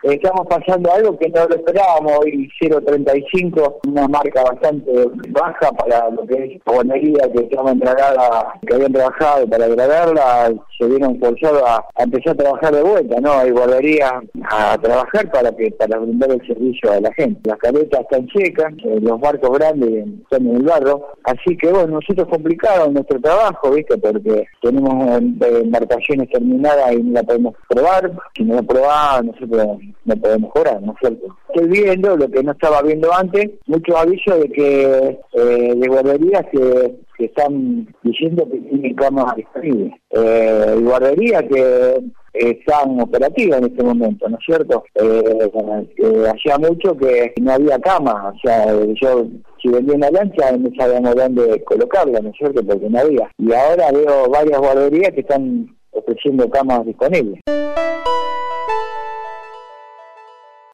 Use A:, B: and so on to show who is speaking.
A: estamos pasando algo que no lo esperábamos. Hoy 0.35, una marca bastante baja para lo que es guardería que estaban que habían trabajado para gradarla, se vieron forzados a empezar a trabajar de vuelta, ¿no? Hay guarderías a trabajar para brindar el servicio a la gente. Las caletas están secas, los barcos grandes están en el barro, así que bueno, nosotros complicado nuestro trabajo, ¿viste? Porque tenemos embarcaciones terminadas y no la podemos probar. Si no la probamos, nosotros no podemos cobrar, ¿no es cierto? Estoy viendo lo que no estaba viendo antes, muchos avisos de que de guarderías que están diciendo que tienen camas disponibles. Y guarderías que están operativas en este momento, ¿no es cierto? Hacía mucho que no había camas, o sea, yo si vendía una lancha no sabíamos dónde colocarla, ¿no es cierto? Porque no había. Y ahora veo varias guarderías que están ofreciendo camas disponibles.